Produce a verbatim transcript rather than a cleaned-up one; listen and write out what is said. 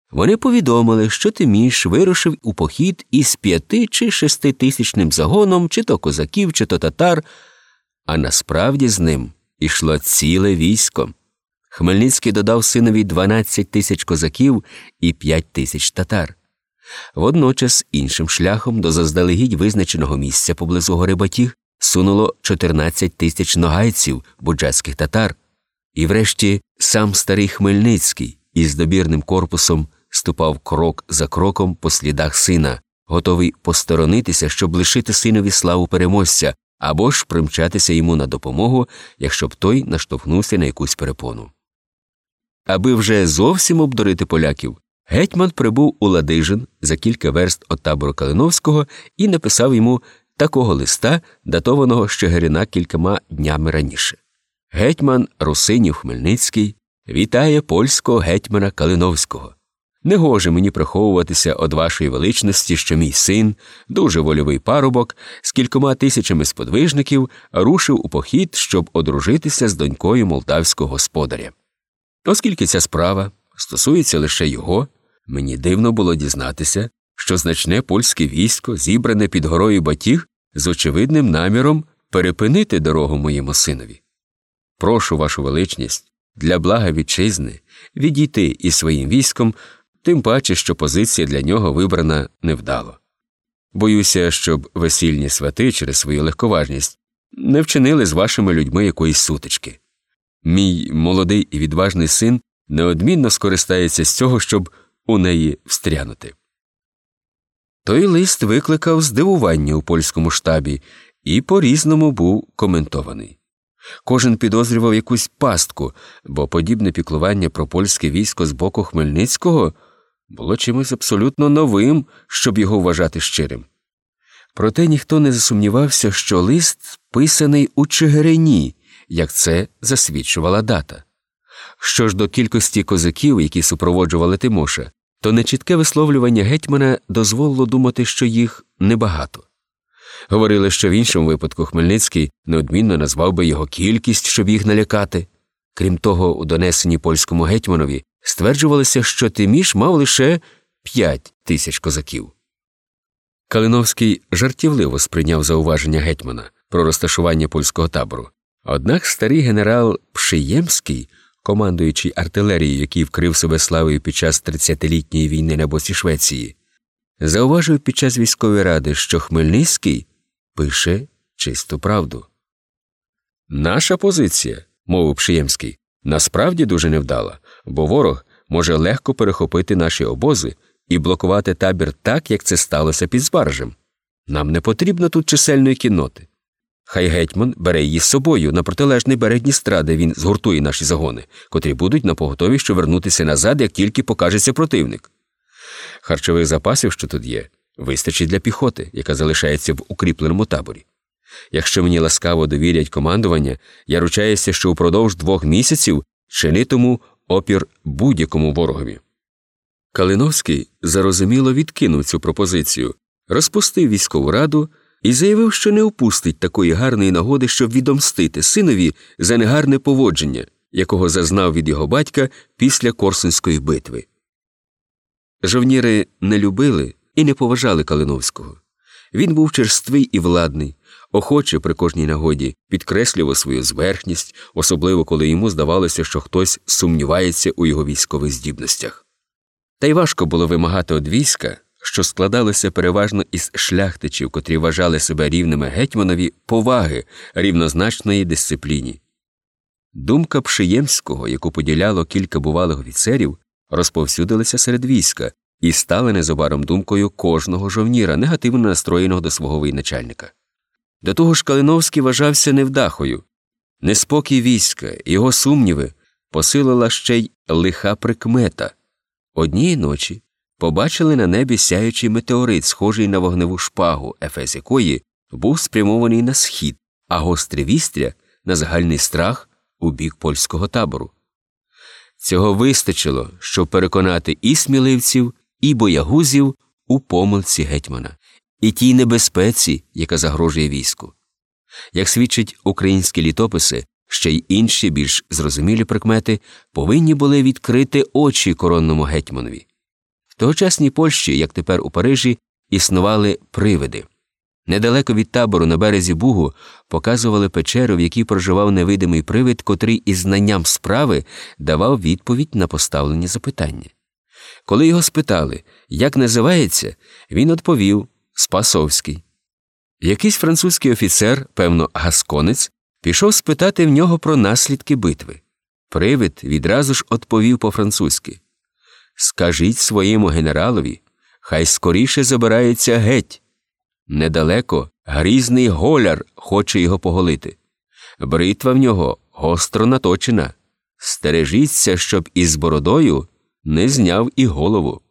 Вони повідомили, що Тиміш вирушив у похід із п'яти чи шеститисячним загоном чи то козаків, чи то татар, а насправді з ним ішло ціле військо. Хмельницький додав синові дванадцять тисяч козаків і п'ять тисяч татар. Водночас іншим шляхом до заздалегідь визначеного місця поблизу гори Батіг сунуло чотирнадцять тисяч ногайців, буджацьких татар. І врешті сам старий Хмельницький із добірним корпусом ступав крок за кроком по слідах сина, готовий посторонитися, щоб лишити синові славу переможця, або ж примчатися йому на допомогу, якщо б той наштовхнувся на якусь перепону. Аби вже зовсім обдурити поляків, гетьман прибув у Ладижин за кілька верст від табору Калиновського і написав йому такого листа, датованого з Чигирина кількома днями раніше. Гетьман Русинів Хмельницький вітає польського гетьмана Калиновського. Негоже мені приховуватися од вашої величності, що мій син, дуже вольовий парубок, з кількома тисячами сподвижників, рушив у похід, щоб одружитися з донькою молдавського господаря. Оскільки ця справа стосується лише його, мені дивно було дізнатися, що значне польське військо, зібране під горою Батіг, з очевидним наміром перепинити дорогу моєму синові. Прошу вашу величність, для блага вітчизни, відійти із своїм військом, тим паче, що позиція для нього вибрана невдало. Боюся, щоб весільні свати через свою легковажність не вчинили з вашими людьми якоїсь сутички. Мій молодий і відважний син неодмінно скористається з цього, щоб у неї встрянути. Той лист викликав здивування у польському штабі і по-різному був коментований. Кожен підозрював якусь пастку, бо подібне піклування про польське військо з боку Хмельницького було чимось абсолютно новим, щоб його вважати щирим. Проте ніхто не засумнівався, що лист писаний у Чигирині, як це засвідчувала дата. Що ж до кількості козаків, які супроводжували Тимоша, то нечітке висловлювання гетьмана дозволило думати, що їх небагато. Говорили, що в іншому випадку Хмельницький неодмінно назвав би його кількість, щоб їх налякати. Крім того, у донесенні польському гетьманові стверджувалося, що Тиміш мав лише п'ять тисяч козаків. Калиновський жартівливо сприйняв зауваження гетьмана про розташування польського табору. Однак старий генерал Пшиємський, командуючий артилерією, який вкрив себе славою під час тридцятилітньої війни на боці Швеції, зауважив під час військової ради, що Хмельницький пише чисту правду. «Наша позиція, – мовив Пшиємський, – насправді дуже невдала, бо ворог може легко перехопити наші обози і блокувати табір так, як це сталося під Зваржем. Нам не потрібно тут чисельної кінноти. Хай гетьман бере її з собою на протилежний берег Дністра, де він згуртує наші загони, котрі будуть напоготові, що вернутися назад, як тільки покажеться противник. Харчових запасів, що тут є, вистачить для піхоти, яка залишається в укріпленому таборі. Якщо мені ласкаво довірять командування, я ручаюся, що упродовж двох місяців чинитиму опір будь-якому ворогові». Калиновський зарозуміло відкинув цю пропозицію, розпустив військову раду і заявив, що не упустить такої гарної нагоди, щоб відомстити синові за негарне поводження, якого зазнав від його батька після Корсунської битви. Жовніри не любили і не поважали Калиновського. Він був черствий і владний, охоче при кожній нагоді підкреслював свою зверхність, особливо коли йому здавалося, що хтось сумнівається у його військових здібностях. Та й важко було вимагати від війська, що складалося переважно із шляхтичів, котрі вважали себе рівними гетьманові, поваги, рівнозначної дисципліні. Думка Пшиємського, яку поділяло кілька бувалих офіцерів, розповсюдилася серед війська і стала незабаром думкою кожного жовніра, негативно настроєного до свого воєначальника. До того ж Калиновський вважався невдахою. Неспокій війська і його сумніви посилила ще й лиха прикмета. Однієї ночі побачили на небі сяючий метеорит, схожий на вогневу шпагу, ефес якої був спрямований на схід, а гостре вістря – на загальний страх у бік польського табору. Цього вистачило, щоб переконати і сміливців, і боягузів у помилці гетьмана, і тій небезпеці, яка загрожує війську. Як свідчать українські літописи, ще й інші більш зрозумілі прикмети повинні були відкрити очі коронному гетьманові. тогочасній Польщі, як тепер у Парижі, існували привиди. Недалеко від табору на березі Бугу показували печеру, в якій проживав невидимий привид, котрий із знанням справи давав відповідь на поставлені запитання. Коли його спитали, як називається, він відповів «Спасовський». Якийсь французький офіцер, певно, гасконець, пішов спитати в нього про наслідки битви. Привид відразу ж відповів по-французьки: «Скажіть своєму генералові, хай скоріше забирається геть. Недалеко грізний голяр хоче його поголити. Бритва в нього гостро наточена. Стережіться, щоб із бородою не зняв і голову».